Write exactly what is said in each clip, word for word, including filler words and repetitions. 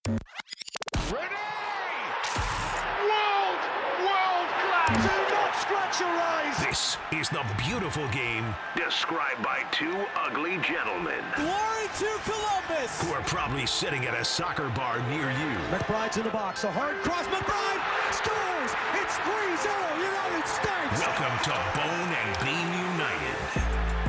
World, world class. Do not scratch your eyes. This is the beautiful game described by two ugly gentlemen. Glory to Columbus. Who are probably sitting at a soccer bar near you. McBride's in the box. A hard cross. McBride scores. It's three zero United States. Welcome to Bone and Beam United.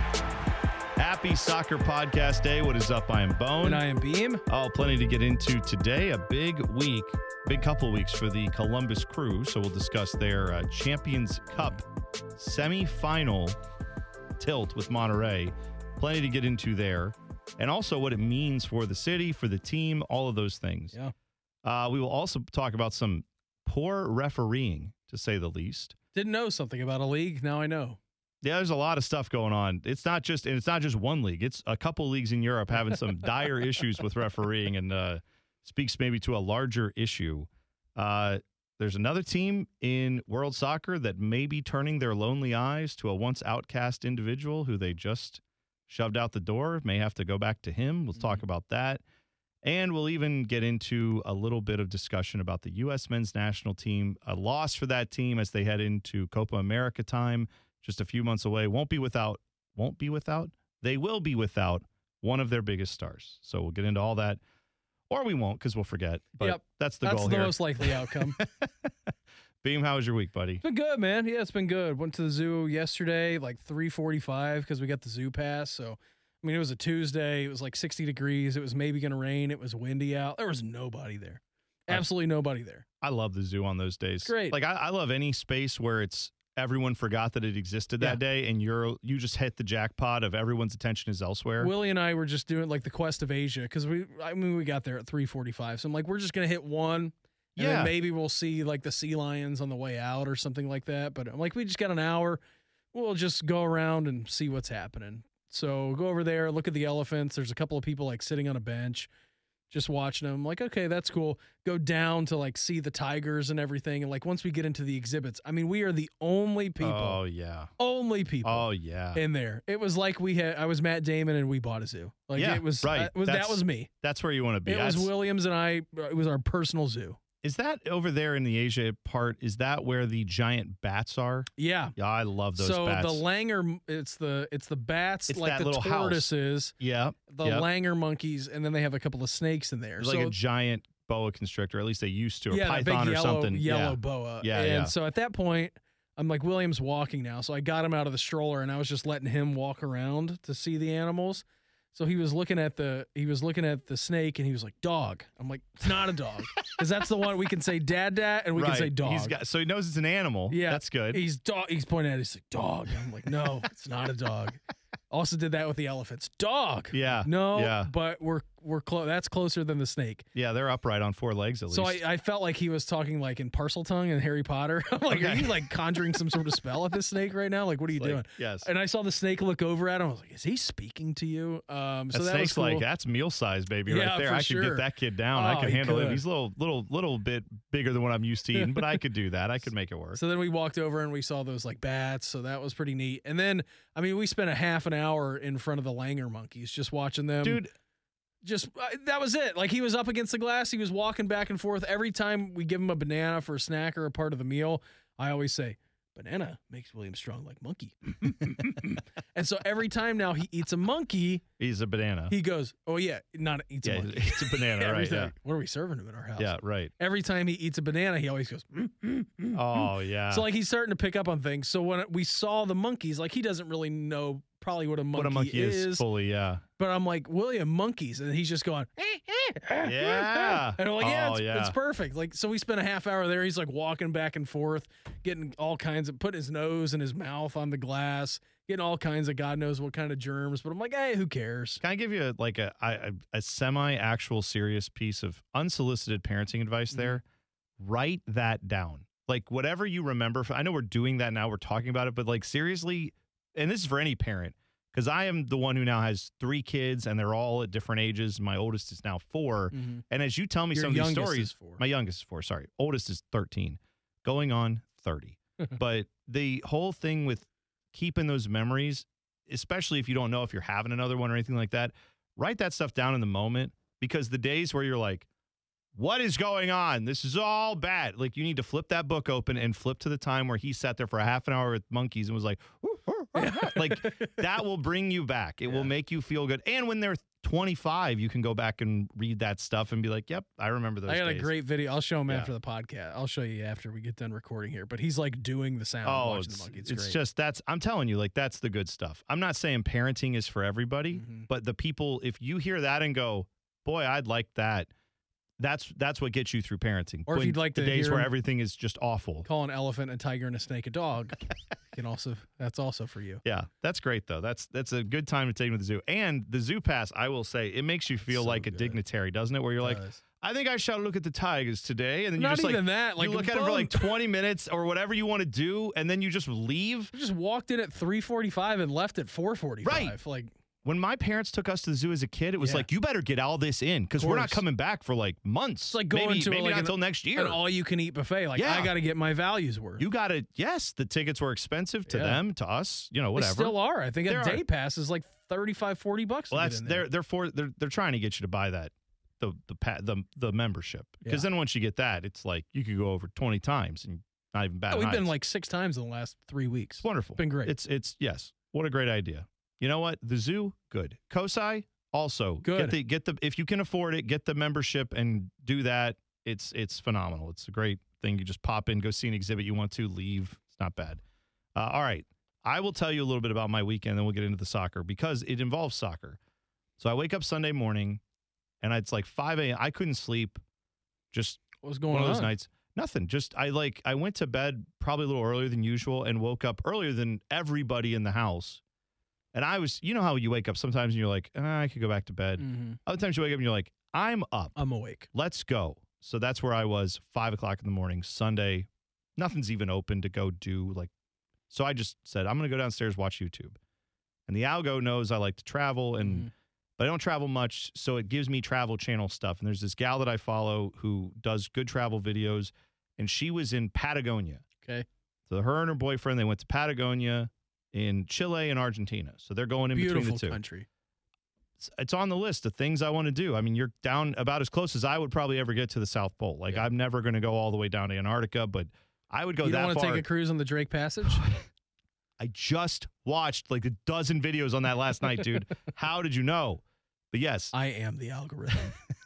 Happy Soccer Podcast Day. What is up? I am Bone. And I am Beam. Oh, plenty to get into today. A big week, big couple weeks for the Columbus Crew. So we'll discuss their uh, Champions Cup semifinal tilt with Monterrey. Plenty to get into there. And also what it means for the city, for the team, all of those things. Yeah. Uh, we will also talk about some poor refereeing, to say the least. Didn't know something about a league. Now I know. Yeah, there's a lot of stuff going on. It's not just and it's not just one league. It's a couple leagues in Europe having some dire issues with refereeing, and uh, speaks maybe to a larger issue. Uh, there's another team in world soccer that may be turning their lonely eyes to a once outcast individual who they just shoved out the door. May have to go back to him. We'll mm-hmm. talk about that. And we'll even get into a little bit of discussion about the U S men's national team. A loss for that team as they head into Copa America time. Just a few months away, won't be without, won't be without, they will be without one of their biggest stars. So we'll get into all that, or we won't because we'll forget. But yep. that's the that's goal the here. That's the most likely outcome. Beam, how was your week, buddy? It's been good, man. Yeah, it's been good. Went to the zoo yesterday, like three forty-five, because we got the zoo pass. So, I mean, it was a Tuesday. It was like sixty degrees. It was maybe going to rain. It was windy out. There was nobody there. Absolutely I, nobody there. I love the zoo on those days. It's great. Like, I, I love any space where it's everyone forgot that it existed that yeah. day, and you're you just hit the jackpot of everyone's attention is elsewhere. Willie and I were just doing like the Quest of Asia because we, I mean, we got there at three forty-five. So I'm like, we're just gonna hit one, and yeah. then maybe we'll see like the sea lions on the way out or something like that. But I'm like, we just got an hour. We'll just go around and see what's happening. So go over there, look at the elephants. There's a couple of people like sitting on a bench, just watching them. Like, okay, that's cool. Go down to like see the tigers and everything. And like once we get into the exhibits, I mean, we are the only people. Oh yeah. Only people. Oh yeah. In there, it was like we had. I was Matt Damon and we bought a zoo. Like yeah, it was. Right. Uh, was that was me. That's where you want to be. It that's, was Williams and I. It was our personal zoo. Is that over there in the Asia part? Is that where the giant bats are? Yeah. Yeah, I love those so bats. So the Langer, it's the it's the bats, it's like that the little tortoises. House. Yeah. The yep. Langer monkeys, and then they have a couple of snakes in there. It's so, like a giant boa constrictor, at least they used to, or yeah, python big or yellow, something. Yellow yeah. boa. Yeah, and yeah. so at that point, I'm like, William's walking now. So I got him out of the stroller, and I was just letting him walk around to see the animals. So he was looking at the he was looking at the snake, and he was like, "Dog." I'm like, "It's not a dog," because that's the one we can say "dad, dad," and we right. can say "dog." He's got, so he knows it's an animal. Yeah, that's good. He's dog. He's pointing at it. He's like, "Dog." I'm like, "No, it's not a dog." Also did that with the elephants. Dog. Yeah. No. Yeah. But we're we're close. That's closer than the snake. Yeah, they're upright on four legs at so least. So I, I felt like he was talking like in Parseltongue and Harry Potter. I'm like, okay. Are you like conjuring some sort of spell at this snake right now? Like, what are you like, doing? Yes. And I saw the snake look over at him. I was like, is he speaking to you? Um, so that, that snake's was cool. like that's meal size, baby, yeah, right there. For I could sure. get that kid down. Oh, I could he handle could. him. He's a little, little, little bit bigger than what I'm used to eating, but I could do that. I could make it work. So then we walked over and we saw those like bats. So that was pretty neat. And then, I mean, we spent a half an hour in front of the Langer monkeys just watching them. Dude. Just uh, that was it. Like he was up against the glass. He was walking back and forth. Every time we give him a banana for a snack or a part of the meal, I always say, banana makes William strong like monkey. And so every time now he eats a monkey, he's a banana. He goes, oh yeah, not eats yeah, a monkey. It's a banana, right? Yeah. What are we serving him in our house? Yeah, right. Every time he eats a banana, he always goes, mm, mm, mm, oh yeah. So like he's starting to pick up on things. So when we saw the monkeys, like he doesn't really know probably what a monkey, what a monkey is, is fully, yeah. But I'm like, William, monkeys, and he's just going, eh, eh, yeah. And I'm like, yeah, oh, it's, yeah, it's perfect. Like, so we spent a half hour there. He's like walking back and forth, getting all kinds of, putting his nose and his mouth on the glass, getting all kinds of God knows what kind of germs. But I'm like, hey, who cares? Can I give you a, like a a, a semi-actual serious piece of unsolicited parenting advice Mm-hmm. there? Write that down. Like whatever you remember. I know we're doing that now. We're talking about it, but like seriously, and this is for any parent, because I am the one who now has three kids and they're all at different ages. My oldest is now four. Mm-hmm. And as you tell me Your some of these youngest stories, is four. my youngest is four, sorry. Oldest is thirteen, going on thirty. But the whole thing with keeping those memories, especially if you don't know if you're having another one or anything like that, write that stuff down in the moment, because the days where you're like, what is going on? This is all bad. Like, you need to flip that book open and flip to the time where he sat there for a half an hour with monkeys and was like, "Ooh, ooh, ooh, ooh." Like, that will bring you back. It Yeah. will make you feel good. And when they're twenty-five, you can go back and read that stuff and be like, yep, I remember those I got days. a great video. I'll show him Yeah. after the podcast. I'll show you after we get done recording here. But he's like doing the sound Oh, watching it's, the monkey. It's, it's great. just, that's, I'm telling you, like, that's the good stuff. I'm not saying parenting is for everybody, Mhm. but the people, if you hear that and go, boy, I'd like that, that's that's what gets you through parenting. Or if When you'd like the to days hear where him- everything is just awful. Call an elephant, a tiger, and a snake a dog. can also that's also for you. Yeah, that's great though. That's that's a good time to take them to the zoo. And the zoo pass, I will say, it makes you feel So like a good. dignitary, doesn't it? Where you're like, Does. I think I shall look at the tigers today, and then you Not just even like that. Like you look at it for like boom. twenty minutes or whatever you want to do, and then you just leave. I just walked in at three forty-five and left at four forty-five. Right. Like, When my parents took us to the zoo as a kid, it was Yeah. like, you better get all this in because we're not course. coming back for like months. it's like going maybe, to maybe like not an, until next year. an all-you-can-eat buffet. Like, Yeah. I got to get my values worth. You got to, yes, the tickets were expensive to Yeah. them, to us, you know, They whatever. still are. I think There a are. day pass is like thirty-five, forty bucks. Well, to that's get in there. they're they're for they're they're trying to get you to buy that the the pa- the the membership because Yeah. then once you get that, it's like you could go over twenty times and not even bad. Oh, we've been nights. like six times in the last three weeks. It's wonderful. been great. It's it's yes, what a great idea. You know what? The zoo, good. Kosai, also Good. Get the get the if you can afford it, get the membership and do that. It's it's phenomenal. It's a great thing. You just pop in, go see an exhibit you want to, leave. It's not bad. Uh, all right. I will tell you a little bit about my weekend, then we'll get into the soccer because it involves soccer. So I wake up Sunday morning, and it's like five a.m. I couldn't sleep. Just What was going one of on? those nights. Nothing. Just I like I went to bed probably a little earlier than usual and woke up earlier than everybody in the house. And I was, you know how you wake up sometimes and you're like, ah, I could go back to bed. Mhm. Other times you wake up and you're like, I'm up. I'm awake. Let's go. So that's where I was, five o'clock in the morning, Sunday. Nothing's even open to go do. Like, so I just said, I'm going to go downstairs, watch YouTube. And the algo knows I like to travel, and Mhm. but I don't travel much, so it gives me Travel Channel stuff. And there's this gal that I follow who does good travel videos, and she was in Patagonia. Okay. So her and her boyfriend, they went to Patagonia in Chile and Argentina. So they're going in Beautiful between the two. country. It's, it's on the list of things I want to do. I mean, you're down about as close as I would probably ever get to the South Pole. Like, Yeah. I'm never going to go all the way down to Antarctica, but I would go you that don't want to far. take a cruise on the Drake Passage? I just watched like a dozen videos on that last night, dude. How did you know? But yes, I am the algorithm.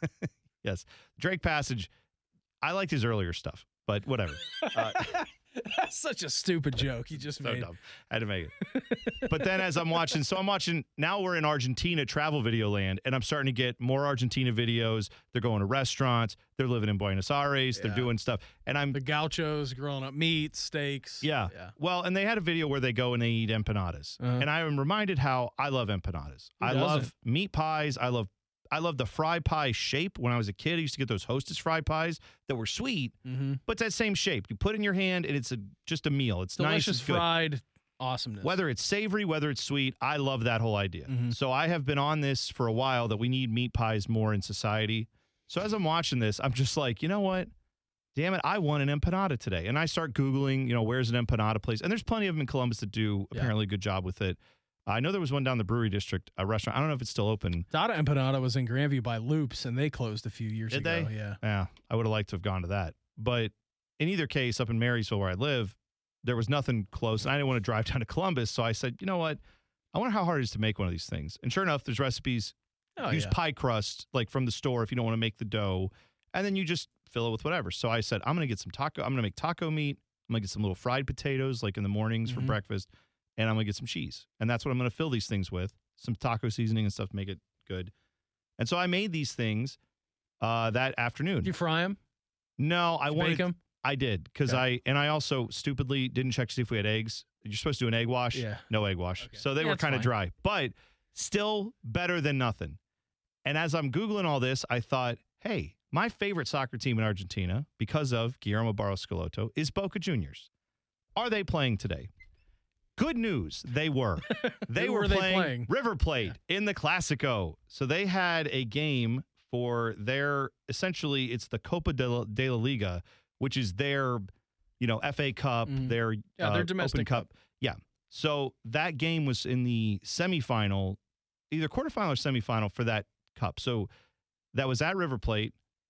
yes. Drake Passage, I liked his earlier stuff, but whatever. Uh, That's such a stupid joke you just so made. dumb. I had to make it. But then as I'm watching, so I'm watching, now we're in Argentina travel video land, and I'm starting to get more Argentina videos. They're going to restaurants. They're living in Buenos Aires. They're Yeah. doing stuff. And I'm, The gauchos grilling up meat, steaks. yeah. Yeah. Well, and they had a video where they go and they eat empanadas. Uh-huh. And I am reminded how I love empanadas. Who I love doesn't? meat pies. I love I love the fry pie shape. When I was a kid, I used to get those Hostess fry pies that were sweet, Mm-hmm. but it's that same shape. You put it in your hand, and it's a just a meal. It's nice. Delicious It's good. fried awesomeness. Whether it's savory, whether it's sweet, I love that whole idea. Mhm. So I have been on this for a while that we need meat pies more in society. So as I'm watching this, I'm just like, you know what? Damn it, I want an empanada today. And I start Googling, you know, where's an empanada place? And there's plenty of them in Columbus that do Yeah. apparently a good job with it. I know there was one down the Brewery District, a restaurant. I don't know if it's still open. Dada Empanada was in Grandview by Loops, and they closed a few years Did ago. they? Yeah. Yeah, I would have liked to have gone to that. But in either case, up in Marysville where I live, there was nothing close. And I didn't want to drive down to Columbus. So I said, you know what? I wonder how hard it is to make one of these things. And sure enough, there's recipes. Oh, Use yeah. pie crust, like from the store if you don't want to make the dough. And then you just fill it with whatever. So I said, I'm going to get some taco. I'm going to make taco meat. I'm going to get some little fried potatoes like in the mornings for Mhm. breakfast. And I'm going to get some cheese. And that's what I'm going to fill these things with. Some taco seasoning and stuff to make it good. And so I made these things uh, that afternoon. Did you fry them? No, I Did you wanted. bake them? I did because Okay. I and I also stupidly didn't check to see if we had eggs. You're supposed to do an egg wash. Yeah. No egg wash. Okay. So they Yeah, were that's kind of fine. dry, but still better than nothing. And as I'm Googling all this, I thought, hey, my favorite soccer team in Argentina, because of Guillermo Barros Schelotto, is Boca Juniors. Are they playing today? Good news, they were. They Who were were they playing, playing? River Plate in the Clásico. So they had a game for their, essentially, it's the Copa de la, de la Liga, which is their, you know, F A Cup, Mhm. their, Yeah, uh, their domestic Open Cup. Yeah. So that game was in the semifinal, either quarterfinal or semifinal for that cup. So that was at River Plate.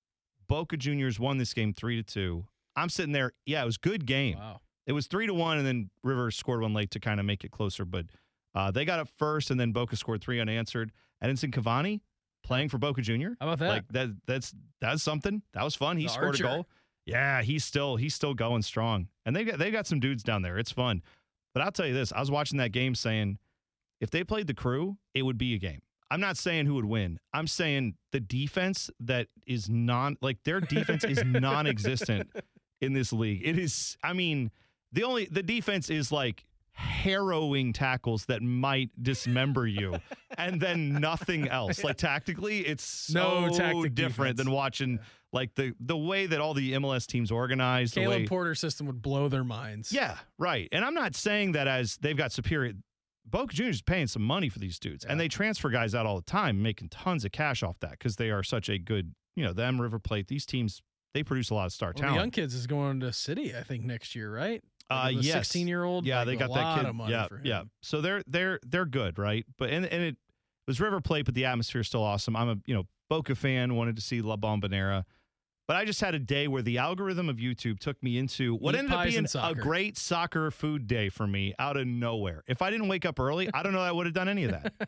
Boca Juniors won this game three to two. I'm sitting there. Yeah, it was a good game. Wow. It was three to one, and then River scored one late to kind of make it closer. But uh, they got up first, and then Boca scored three unanswered. Edinson Cavani playing for Boca Junior. How about that? Like that. That's that's something. That was fun. He The scored Archer. a goal. Yeah, he's still he's still going strong, and they got they got some dudes down there. It's fun. But I'll tell you this: I was watching that game, saying if they played the Crew, it would be a game. I'm not saying who would win. I'm saying the defense that is non like their defense is non-existent in this league. It is. I mean, the only the defense is like harrowing tackles that might dismember you, and then nothing else. Like tactically, it's so No tactic different defense. than watching like the the way that all the M L S teams organize. the Caleb way, Porter's system would blow their minds. yeah, right. And I'm not saying that as they've got superior. Boca Juniors is paying some money for these dudes, Yeah. and they transfer guys out all the time, making tons of cash off that because they are such a good, you know, them, River Plate, these teams, they produce a lot of star Well, the talent. young kids is going to City, I think, next year, right? Uh, Like the yes. sixteen-year-old. Yeah, like they a got that lot kid. of money yeah, for him. yeah. So they're they're they're good, right? But and and it was River Plate, but the atmosphere is still awesome. I'm a you know Boca fan, wanted to see La Bombonera, but I just had a day where the algorithm of YouTube took me into what Meat ended up pies being and a soccer. great soccer food day for me out of nowhere. If I didn't wake up early, I don't know that I would have done any of that.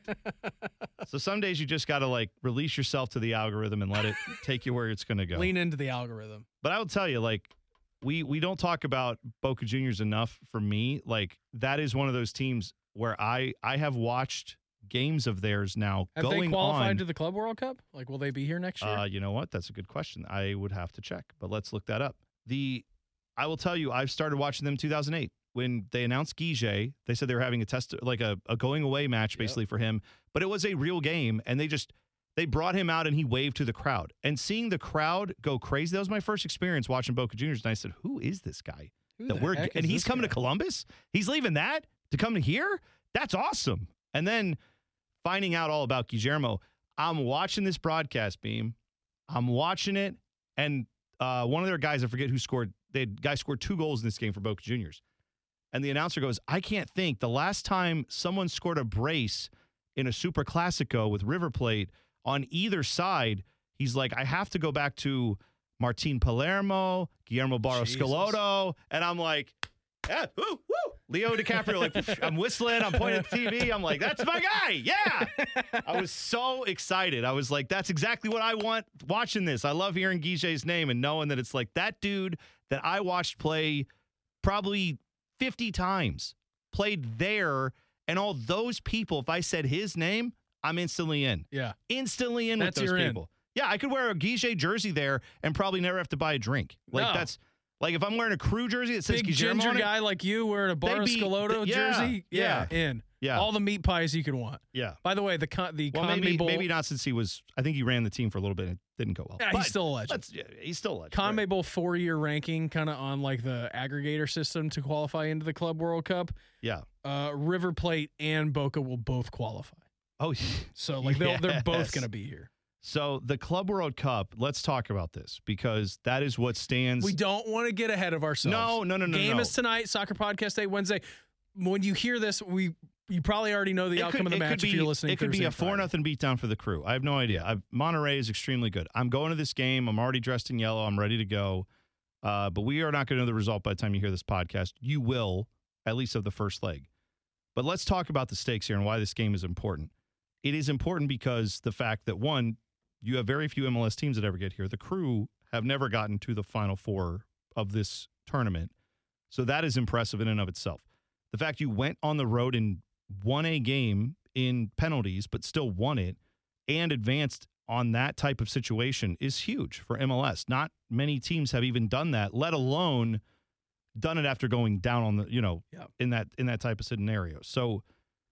So some days you just got to like release yourself to the algorithm and let it take you where it's going to go. Lean into the algorithm. But I will tell you, like, we we don't talk about Boca Juniors enough for me. Like, that is one of those teams where I I have watched games of theirs now Have going they qualified on. to the Club World Cup? Like, will they be here next year? Uh, you know what? That's a good question. I would have to check, but let's look that up. The I will tell you, I've started watching them in two thousand eight. When they announced Guige, they said they were having a test, like a, a going away match basically for him, but it was a real game, and they just they brought him out and he waved to the crowd. And seeing the crowd go crazy, that was my first experience watching Boca Juniors, and I said, "Who is this guy?" Who that the we're heck and is he's this coming guy? to Columbus. He's leaving that to come to here. That's awesome. And then finding out all about Guillermo, I'm watching this broadcast beam. I'm watching it, and uh, one of their guys, I forget who scored. The guy scored two goals in this game for Boca Juniors. And the announcer goes, I can't think. The last time someone scored a brace in a Super Classico with River Plate on either side, he's like, I have to go back to Martin Palermo, Guillermo Barros Jesus. Schelotto. And I'm like, yeah, woo, woo. Leo DiCaprio, like, I'm whistling, I'm pointing at the T V. I'm like, that's my guy. Yeah. I was so excited. I was like, that's exactly what I want watching this. I love hearing Guige's name and knowing that it's like that dude that I watched play probably fifty times, played there, and all those people, if I said his name, I'm instantly in. Yeah. Instantly in That's with those your in. people. Yeah, I could wear a Guige jersey there and probably never have to buy a drink. Like, No. that's, like, if I'm wearing a Crew jersey that says Big Guillermo ginger on it, guy like you wearing a Barros be- Schelotto yeah, jersey. Yeah, in. Yeah. All the meat pies you can want. yeah. By the way, the con- the Well, Conmebol, maybe maybe not since he was, I think he ran the team for a little bit and it didn't go well. Yeah, But he's still a legend. let's- yeah, he's still a legend. right. CONMEBOL four-year ranking, kind of on like the aggregator system to qualify into the Club World Cup. Yeah. Uh, River Plate and Boca will both qualify. Oh, So like they'll, they're Yes. both going to be here. so the Club World Cup, let's talk about this because that is what stands. We don't want to get ahead of ourselves. No, no, no, no, Game no. is tonight. Soccer Podcast Day Wednesday. When you hear this, we you probably already know the It outcome could- of the it match could if you're be- listening. It could be Thursday a and four Friday. nothing beatdown for the Crew. I have no idea. I, Monterey is extremely good. I'm going to this game. I'm already dressed in yellow. I'm ready to go. Uh, but we are not going to know the result by the time you hear this podcast. You will, at least of the first leg. But let's talk about the stakes here and why this game is important. It is important because the fact that, one, you have very few M L S teams that ever get here. The Crew have never gotten to the Final Four of this tournament. So that is impressive in and of itself. The fact you went on the road and won a game in penalties, but still won it and advanced on that type of situation is huge for M L S. Not many teams have even done that, let alone done it after going down on the, you know, Yep. in that in that type of scenario. So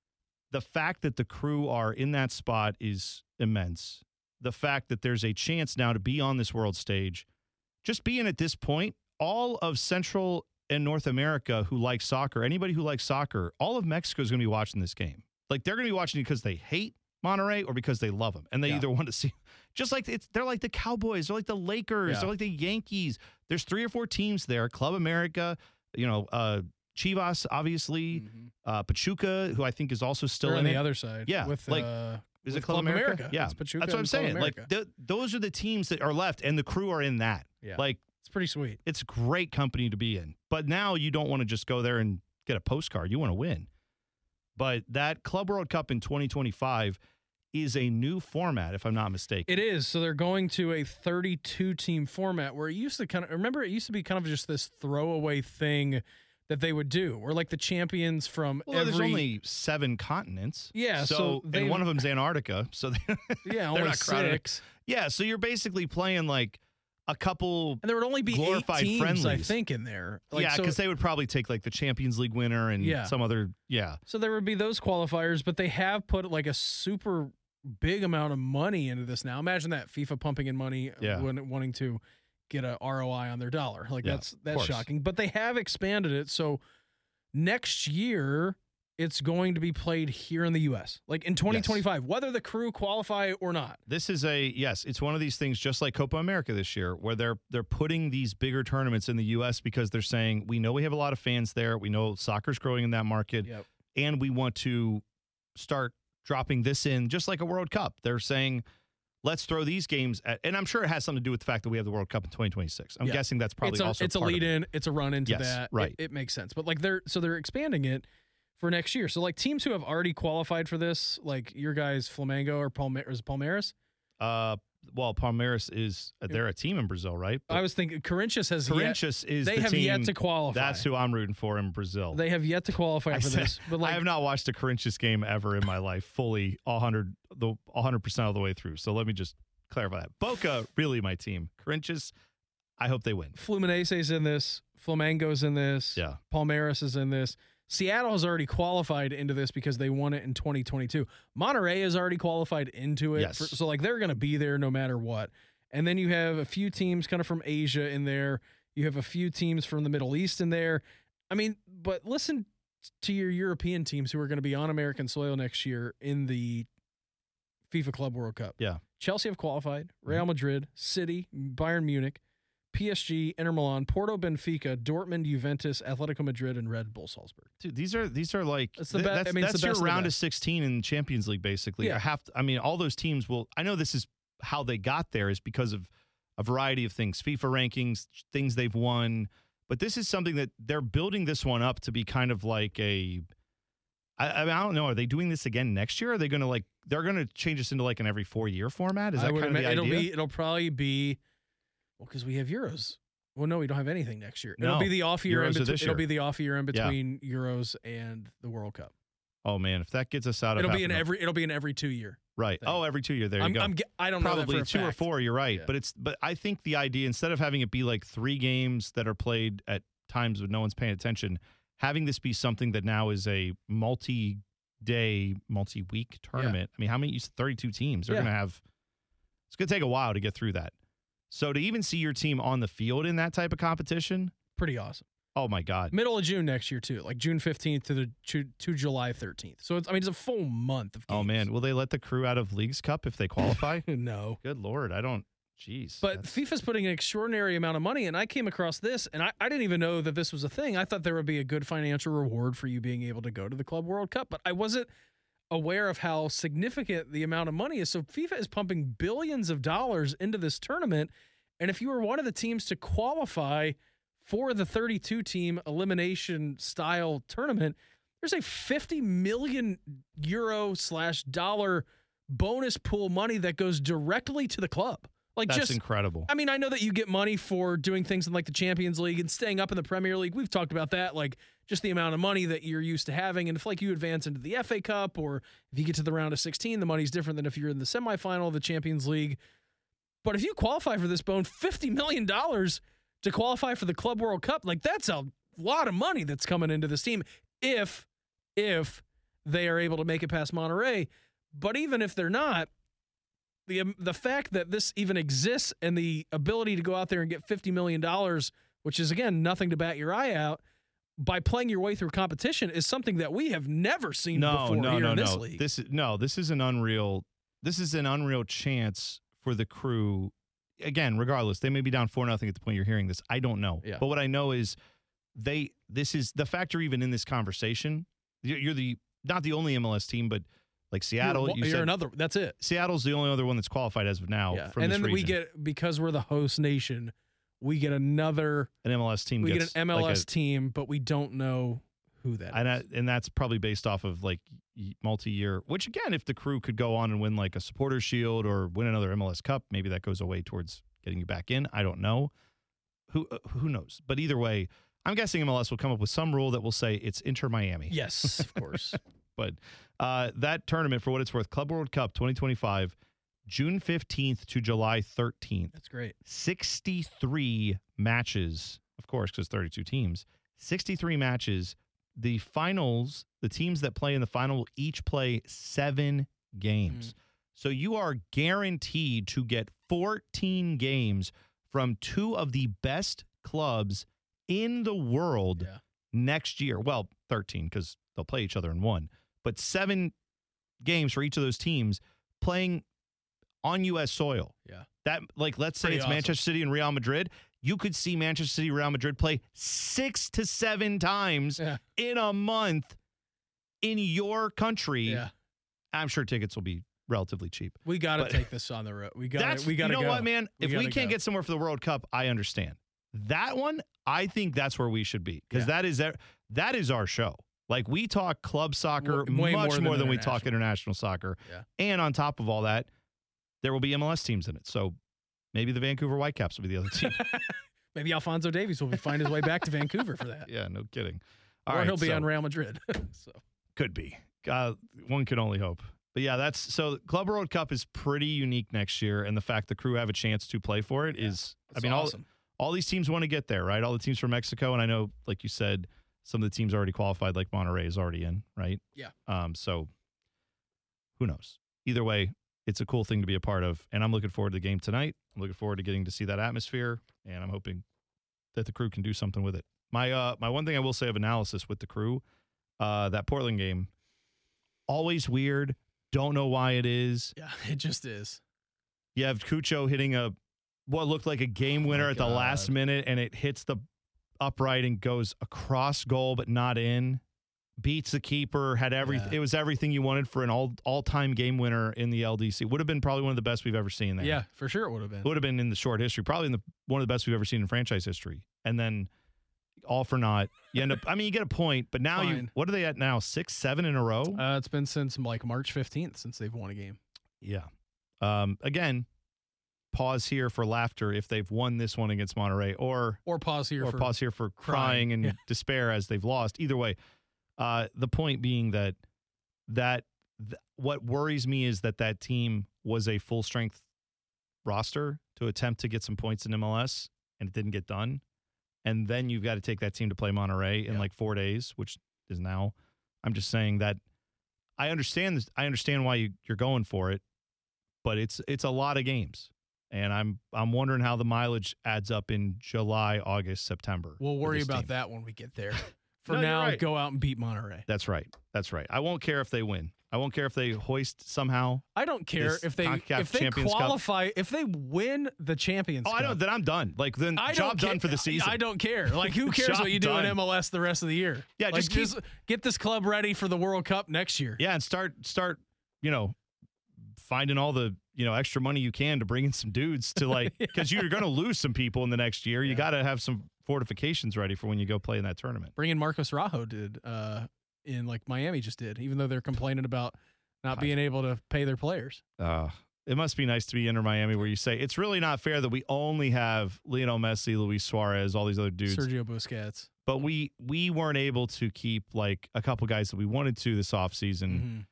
the fact that the Crew are in that spot is immense. The fact that there's a chance now to be on this world stage, just being at this point, all of Central and North America who like soccer, anybody who likes soccer, all of Mexico is going to be watching this game. Like, they're going to be watching it because they hate Monterrey or because they love them. And they Yeah. either want to see, just like it's, they're like the Cowboys, they're like the Lakers, Yeah. they're like the Yankees. There's three or four teams there, Club America, you know, uh, Chivas, obviously, uh, Pachuca, who I think is also still They're in on it. the other side. Yeah, With like- uh, Is with it Club, Club America? America. Yeah, It's Pachuca that's what I'm and Club saying. Like America. th- those are the teams that are left, and the crew are in that. Yeah. Like It's pretty sweet. it's great company to be in. But now you don't want to just go there and get a postcard. You want to win. But that Club World Cup in twenty twenty-five is a new format, if I'm not mistaken. It is. So they're going to a thirty-two team format where it used to kind of remember it used to be kind of just this throwaway thing that they would do, where like the champions from Well, every there's only seven continents. Yeah, So, so they- and one of them's Antarctica. So they, yeah they're only not crowded. six, Yeah, so you're basically playing like a couple. and there would only be glorified eight teams, I friendlies. think, in there. Like, yeah, so, because they would probably take like the Champions League winner and Yeah. some other. Yeah, so there would be those qualifiers, but they have put like a super big amount of money into this now. Imagine that FIFA pumping in money Yeah. when wanting to get a R O I on their dollar. Like Yeah, that's of that's course. shocking. But they have expanded it. So next year it's going to be played here in the U S. Like in twenty twenty-five, whether the crew qualify or not. this is a yes. It's one of these things, just like Copa America this year, where they're they're putting these bigger tournaments in the U S because they're saying we know we have a lot of fans there. We know soccer's growing in that market, Yep. and we want to start dropping this in just like a World Cup. They're saying, let's throw these games at, and I'm sure it has something to do with the fact that we have the World Cup in twenty twenty-six. I'm Yeah. guessing that's probably it's a, also it's a part of lead it. in, it's a run into Yes, that. right. It, it makes sense. But like they're so they're expanding it for next year. So like teams who have already qualified for this, like your guys Flamengo or Palme- or is it Palmeiras. Uh, well, Palmeiras is they're a team in Brazil, right? I was thinking Corinthians has yet, Corinthians is they the have team, yet to qualify. That's who I'm rooting for in Brazil. They have yet to qualify I for said- this. But like I have not watched a Corinthians game ever in my life, fully one hundred the one hundred percent of the way through. So let me just clarify that. Boca, really my team. Corinthians, I hope they win. Fluminense is in this. Flamengo's in this. Yeah. Palmeiras is in this. Seattle has already qualified into this because they won it in twenty twenty-two. Monterrey has already qualified into it. Yes. For- so, like, they're going to be there no matter what. And then you have a few teams kind of from Asia in there. You have a few teams from the Middle East in there. I mean, but listen to your European teams who are going to be on American soil next year in the FIFA Club World Cup. Yeah. Chelsea have qualified. Real Madrid, City, Bayern Munich, P S G, Inter Milan, Porto, Benfica, Dortmund, Juventus, Atletico Madrid, and Red Bull Salzburg. Dude, these are these are like It's the th- be- that's, I mean, it's that's the your best of the round of best. sixteen in Champions League, basically. Yeah. I have to, I mean, all those teams will. I know this is how they got there is because of a variety of things, FIFA rankings, things they've won. But this is something that they're building this one up to be kind of like a. I, I, mean, I don't know. Are they doing this again next year? Are they going to like? They're going to change this into like an every four year format. Is I that would kind of the admit it'll idea? be it'll probably be well because we have Euros. Well, no, we don't have anything next year. It'll No. be the off year. In Euros are between, this it'll year. be the off year in Yeah. between Euros and the World Cup. Oh man, if that gets us out of It'll be an having a- every. It'll be an every two year. right. thing. Oh, every two year. There you I'm, go. I'm, ge- I don't know Probably that for a two or fact. four. You're right, Yeah. but it's but I think the idea instead of having it be like three games that are played at times when no one's paying attention, having this be something that now is a multi-day, multi-week tournament. I mean, how many? You said thirty-two teams. They're Yeah. going to have. It's going to take a while to get through that. So to even see your team on the field in that type of competition, Pretty awesome. oh my god. Middle of June next year too, like June fifteenth to the to, to July thirteenth. So it's I mean it's a full month of games. Oh man, will they let the crew out of Leagues Cup if they qualify? no. Good lord, I don't. Jeez. But that's- FIFA's putting an extraordinary amount of money, and I came across this, and I, I didn't even know that this was a thing. I thought there would be a good financial reward for you being able to go to the Club World Cup, but I wasn't aware of how significant the amount of money is. So FIFA is pumping billions of dollars into this tournament, and if you were one of the teams to qualify for the thirty-two team elimination style tournament, there's a fifty million euro slash dollar bonus pool money that goes directly to the club. Like that's just incredible. I mean, I know that you get money for doing things in like the Champions League and staying up in the Premier League. We've talked about that, like just the amount of money that you're used to having. And if like you advance into the F A Cup or if you get to the round of sixteen, the money's different than if you're in the semifinal of the Champions League. But if you qualify for this, Bone, fifty million dollars to qualify for the Club World Cup, like that's a lot of money that's coming into this team if, if they are able to make it past Monterrey. But even if they're not, the um, the fact that this even exists and the ability to go out there and get fifty million dollars, which is, again, nothing to bat your eye out, by playing your way through competition is something that we have never seen no, before no, here no, in this no. league. This is no. This is an unreal. This is an unreal chance for the crew. Again, regardless, they may be down four nothing at the point you're hearing this. I don't know. Yeah. But what I know is they. This is the factor even in this conversation. You're you're the not the only M L S team, but Like Seattle, you're, you you're said another. That's it. Seattle's the only other one that's qualified as of now. Yeah. From and this then we region. get, because we're the host nation, we get another an M L S team. We gets get an M L S like a, team, but we don't know who that and, is. I, and that's probably based off of like y- multi-year. Which again, if the Crew could go on and win like a Supporters Shield or win another M L S Cup, maybe that goes away towards getting you back in. I don't know. Who uh, who knows? But either way, I'm guessing M L S will come up with some rule that will say it's Inter Miami. Yes, of course. But uh, that tournament, for what it's worth, Club World Cup twenty twenty-five, June fifteenth to July thirteenth. That's great. sixty-three matches, of course, because thirty-two teams. sixty-three matches. The finals, the teams that play in the final will each play seven games. Mm. So you are guaranteed to get fourteen games from two of the best clubs in the world yeah. next year. Well, thirteen because they'll play each other in one. But seven games for each of those teams playing on U S soil. Yeah. That, like, let's say Pretty it's awesome. Manchester City and Real Madrid. You could see Manchester City, Real Madrid play six to seven times yeah. in a month in your country. Yeah. I'm sure tickets will be relatively cheap. We got to But- take this on the road. We got That's, to we got to you know go. what, man? We if we gotta can't go. get somewhere for the World Cup, I understand. That one, I think that's where we should be because Yeah. that is our- that is our show. Like, we talk club soccer W- way much more more than than, we talk international. international soccer. Yeah. And on top of all that, there will be M L S teams in it. So maybe the Vancouver Whitecaps will be the other team. Maybe Alfonso Davies will find his way back to Vancouver for that. Yeah, no kidding. All or right, he'll be so- on Real Madrid. so Could be. Uh, one can only hope. But yeah, that's so Club World Cup is pretty unique next year, and the fact the Crew have a chance to play for it Yeah, is. I that's mean, awesome. all all these teams want to get there, right? All the teams from Mexico, and I know, like you said, some of the teams already qualified, like Monterrey is already in, right? Yeah. Um. So who knows? Either way, it's a cool thing to be a part of, and I'm looking forward to the game tonight. I'm looking forward to getting to see that atmosphere, and I'm hoping that the Crew can do something with it. My uh, my one thing I will say of analysis with the Crew, uh, that Portland game, always weird. Don't know why it is. Yeah, it just is. You have Cucho hitting a what looked like a game winner my at the last God. minute, and it hits the upright and goes across goal, but not in. Beats the keeper. Had everything. Yeah. It was everything you wanted for an all all time game winner in the L D C. Would have been probably one of the best we've ever seen there. Yeah, for sure it would have been. Would have been in the short history. Probably in the one of the best we've ever seen in franchise history. And then all for naught. You end up. I mean, you get a point, but now you. Fine. What are they at now? Six, seven in a row. Uh, it's been since like March fifteenth since they've won a game. Yeah. Um, again, pause here for laughter if they've won this one against Monterrey, or Or pause here or for pause here for crying, crying. and Yeah. despair as they've lost. Either way, uh, the point being that that th- what worries me is that that team was a full strength roster to attempt to get some points in M L S, and it didn't get done. And then you've got to take that team to play Monterrey in Yeah. like four days, which is now. I'm just saying that I understand this. I understand why you, you're going for it, but it's it's a lot of games, and I'm I'm wondering how the mileage adds up in July, August, September. We'll with worry this about team. that when we get there. For No, you're now, right. go out and beat Monterrey. That's right. That's right. I won't care if they win. I won't care if they hoist somehow. I don't care This if they CONCACAF if they Champions Cup. qualify if they win the Champions Oh, Cup. I know. Then I'm done. Like then I job don't done ca- for the season. I don't care. Like, who cares Job what you do done. in M L S the rest of the year? Yeah, like, just keep- get this club ready for the World Cup next year. Yeah, and start start, you know, finding all the, you know, extra money you can to bring in some dudes to like because you're going to lose some people in the next year. You Yeah. got to have some fortifications ready for when you go play in that tournament. Bringing Marcos Rajo did uh, in like Miami just did, even though they're complaining about not God. being able to pay their players. Uh, it must be nice to be Inter Miami where you say it's really not fair that we only have Lionel Messi, Luis Suarez, all these other dudes. Sergio Busquets. But we we weren't able to keep like a couple guys that we wanted to this offseason. Mhm.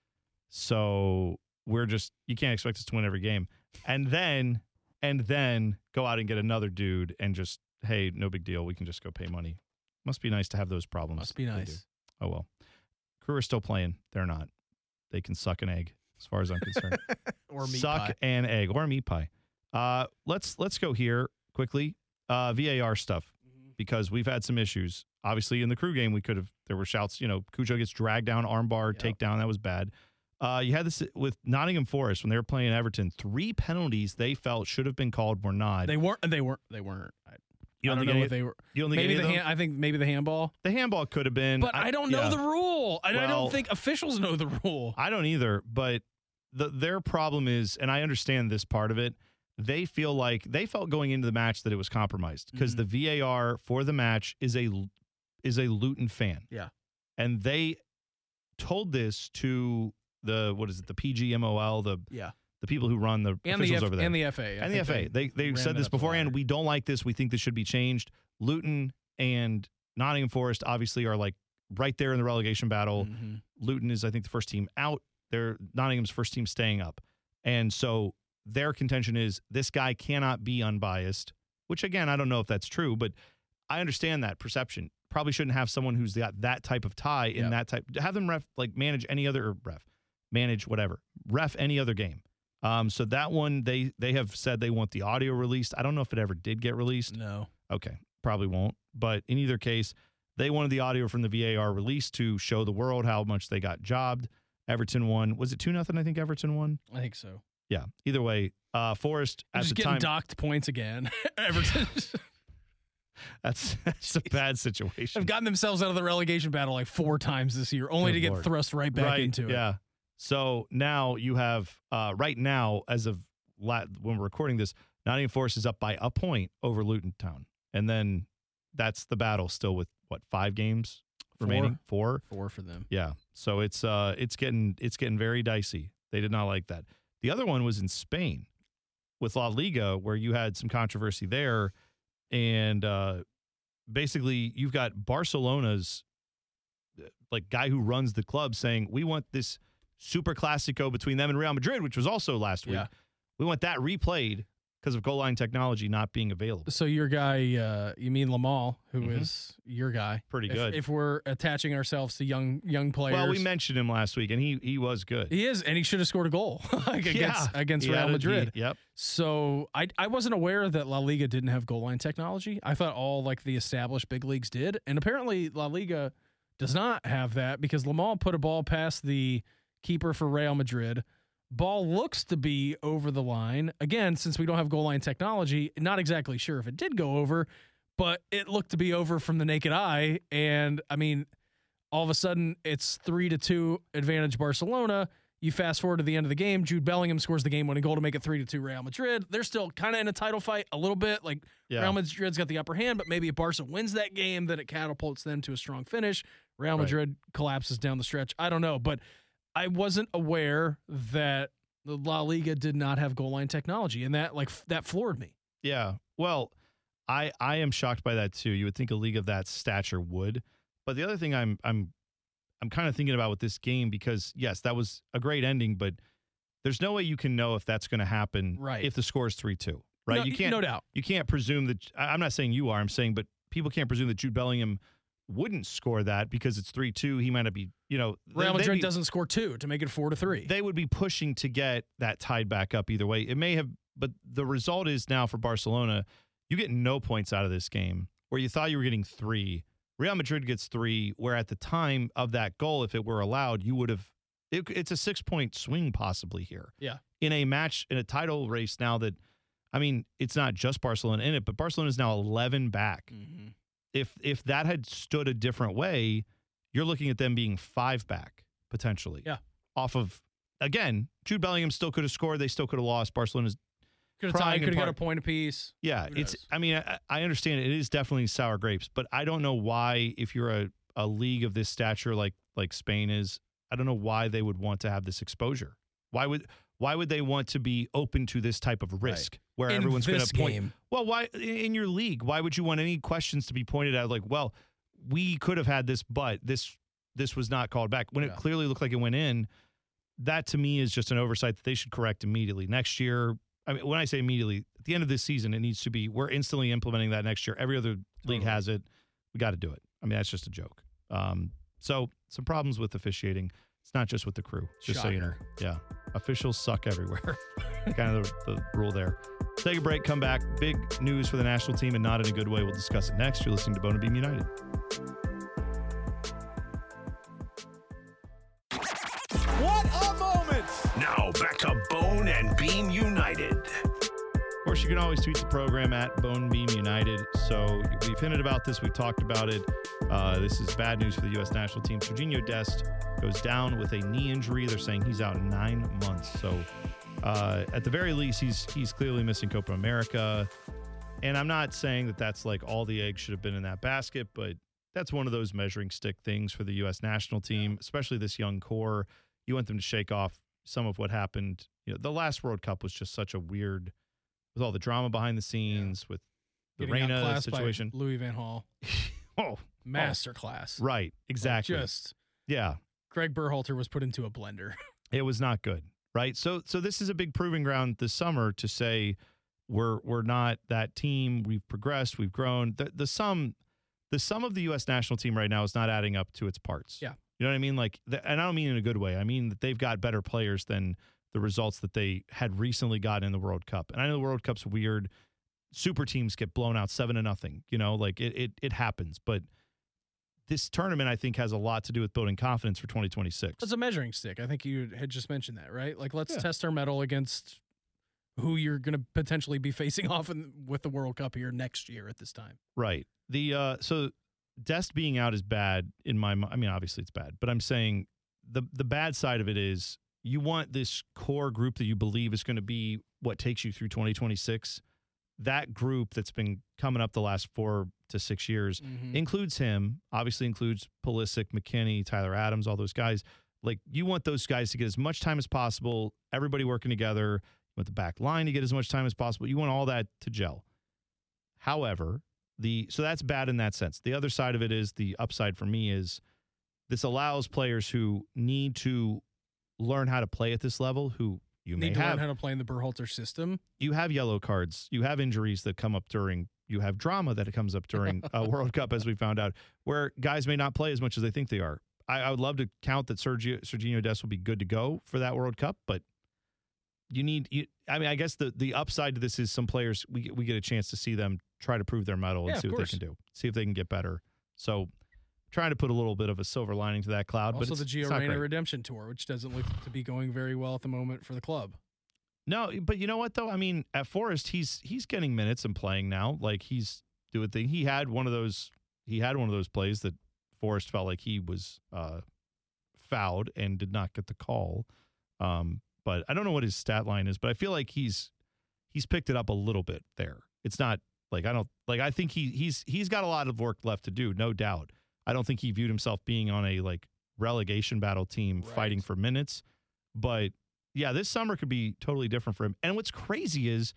So we're just you can't expect us to win every game. And then and then go out and get another dude and just, hey, no big deal. We can just go pay money. Must be nice to have those problems. Must be They do. nice. Oh well. Crew are still playing. They're not. They can suck an egg, as far as I'm concerned. Or meat suck pie. an egg or a meat pie. Uh, let's let's go here quickly. Uh, V A R stuff because we've had some issues. Obviously, in the Crew game, we could have. There were shouts. You know, Cujo gets dragged down, armbar, Yep. takedown. That was bad. Uh, you had this with Nottingham Forest when they were playing Everton. Three penalties they felt should have been called were not. They weren't. They weren't. They weren't. I, You I don't don't think know any- what they were. You don't think Maybe any the of them? hand, I think maybe the handball. The handball could have been. But I, don't know yeah. the rule. I, I Well- don't think officials know the rule. I don't either, but the, their problem is, and I understand this part of it, they feel like they felt going into the match that it was compromised because Mhm. the V A R for the match is a is a Luton fan. Yeah. And they told this to the what is it, the P G M O L, the Yeah. the people who run the And the, officials F- over there. and the F A. I and the think F A. They they ran said that this up the beforehand. ladder. We don't like this. We think this should be changed. Luton and Nottingham Forest obviously are like right there in the relegation battle. Mhm. Luton is, I think, the first team out. They're Nottingham's first team staying up. And so their contention is this guy cannot be unbiased, which, again, I don't know if that's true, but I understand that perception. Probably shouldn't have someone who's got that type of tie in Yeah. that type. Have them ref, like manage any other or ref, manage whatever, ref any other game. Um, so that one, they they have said they want the audio released. I don't know if it ever did get released. No. Okay, probably won't. But in either case, they wanted the audio from the V A R released to show the world how much they got jobbed. Everton won. Was it two nothing? I think Everton won. I think so. Yeah. Either way, uh, Forest They're at just the getting time. docked points again. Everton That's that's a bad situation. have gotten themselves out of the relegation battle like four times this year, only Good to get Lord. thrust right back right, into it. Yeah. So now you have uh, right now, as of la- when we're recording this, Nottingham Forest is up by a point over Luton Town, and then that's the battle still with what five games Four. remaining? Four. Four for them. Yeah. So it's uh it's getting it's getting very dicey. They did not like that. The other one was in Spain with La Liga, where you had some controversy there, and uh, basically you've got Barcelona's like guy who runs the club saying we want this Super Clasico between them and Real Madrid, which was also last week. Yeah. We want that replayed because of goal line technology not being available. So your guy, uh, you mean Lamal, who is Mhm. your guy? Pretty If- good. If, we're attaching ourselves to young young players. Well, we mentioned him last week, and he he was good. he is, and he should have scored a goal like against Yeah. against He Real had a- Madrid. he- yep. So I I wasn't aware that La Liga didn't have goal line technology. I thought all like the established big leagues did, and apparently La Liga does not have that because Lamal put a ball past the keeper for Real Madrid. Ball looks to be over the line. Again, since we don't have goal line technology, not exactly sure if it did go over, but it looked to be over from the naked eye. And I mean, all of a sudden it's three to two advantage Barcelona. You fast forward to the end of the game, Jude Bellingham scores the game-winning goal to make it three to two Real Madrid. They're still kind of in a title fight a little bit. Like Yeah. Real Madrid's got the upper hand, but maybe if Barca wins that game, then it catapults them to a strong finish. Real Right. Madrid collapses down the stretch. I don't know, but I wasn't aware that the La Liga did not have goal line technology, and that like f- that floored me. Yeah. Well, I I am shocked by that too. You would think a league of that stature would. But the other thing I'm I'm I'm kind of thinking about with this game, because yes, that was a great ending, but there's no way you can know if that's going to happen Right. if the score is three two. Right? No, you can't no doubt. you can't presume that I- I'm not saying you are, I'm saying but people can't presume that Jude Bellingham wouldn't score that because it's three two. He might not be, you know, Real they'd Madrid be- doesn't score two to make it four to three. they would be pushing to get that tied back up either way. It may have, but the result is now for Barcelona, you get no points out of this game where you thought you were getting three. Real Madrid gets three, where at the time of that goal, if it were allowed, you would have, it, it's a six point swing possibly here. Yeah. In a match, in a title race now that, I mean, it's not just Barcelona in it, but Barcelona is now eleven back. Mm-hmm. If if that had stood a different way, you're looking at them being five back potentially. Yeah. Off of, again, Jude Bellingham still could have scored. They still could have lost. Barcelona's Could have crying tied, in could have got part- a point apiece. yeah. Who It's. knows? I mean, I, I understand it is definitely sour grapes, but I don't know why if you're a, a league of this stature like like Spain is, I don't know why they would want to have this exposure. Why would why would they want to be open to this type of risk where In everyone's going this to point? game. Well, why in in your league? Why would you want any questions to be pointed at? Like, well, we could have had this, but this this was not called back when Yeah. it clearly looked like it went in. That to me is just an oversight that they should correct immediately next year. I mean, when I say immediately, at the end of this season, it needs to be. We're instantly implementing that next year. Every other league Totally. has it. We got to do it. I mean, that's just a joke. Um, so some problems with officiating. It's not just with the crew. Just so you know. Yeah, officials suck everywhere. Kind of the, the rule there. Take a break. Come back. Big news for the national team, and not in a good way. We'll discuss it next. You're listening to Bone and Beam United. What a moment! Now back to Bone and Beam United. Of course, you you can always tweet the program at Bonebeam United. So we've hinted about this. We've talked about it. Uh, this is bad news for the U S national team. Serginho Dest goes down with a knee injury. They're saying he's out nine months. So uh, at the very least, he's he's clearly missing Copa America. And I'm not saying that that's like all the eggs should have been in that basket, but that's one of those measuring stick things for the U S national team, especially this young core. You want them to shake off some of what happened. You know, the last World Cup was just such a weird, with all the drama behind the scenes, yeah. with the Getting Reina outclassed situation. By Louis Van Gaal. oh, Masterclass. Oh. Right, exactly. Like just yeah. Greg Berhalter was put into a blender. It was not good, right? So, so this is a big proving ground this summer to say we're we're not that team. We've progressed. We've grown. The the sum, the sum of the U S national team right now is not adding up to its parts. Yeah. You know what I mean? Like, the, and I don't mean in a good way. I mean that they've got better players than the results that they had recently gotten in the World Cup. And I know the World Cup's weird. Super teams get blown out seven to nothing. You know, like it it it happens. But this tournament, I think, has a lot to do with building confidence for twenty twenty-six. It's a measuring stick. I think you had just mentioned that, right? Like, let's Yeah. test our mettle against who you're going to potentially be facing off in, with the World Cup here next year at this time. Right. The uh, so Dest being out is bad in my mind. I mean, obviously it's bad, but I'm saying the the bad side of it is you want this core group that you believe is going to be what takes you through twenty twenty-six. That group that's been coming up the last four to six years Mm-hmm. includes him, obviously includes Pulisic, McKennie, Tyler Adams, all those guys. Like, you want those guys to get as much time as possible, everybody working together. You want the back line to get as much time as possible. You want all that to gel. However, the so that's bad in that sense. The other side of it is, the upside for me is this allows players who need to learn how to play at this level, who you may Need to have. learn how to play in the Berhalter system. You have yellow cards. You have injuries that come up during. You have drama that comes up during a World Cup, as we found out, where guys may not play as much as they think they are. I, I would love to count that Sergio, Serginho Dest will be good to go for that World Cup, but you need. You, I mean, I guess the the upside to this is some players we we get a chance to see them try to prove their mettle and Yeah, see of what course. they can do, see if they can get better. So, trying to put a little bit of a silver lining to that cloud. Also, but the it's, Gio it's not Reyna great. Redemption Tour, which doesn't look to be going very well at the moment for the club. No, but you know what though? I mean, at Forest, he's he's getting minutes and playing now. Like, he's doing thing. He had one of those. He had one of those plays that Forest felt like he was uh, fouled and did not get the call. Um, but I don't know what his stat line is. But I feel like he's he's picked it up a little bit there. It's not like I don't like. I think he he's he's got a lot of work left to do, no doubt. I don't think he viewed himself being on a like relegation battle team Right. fighting for minutes, but. Yeah, this summer could be totally different for him. And what's crazy is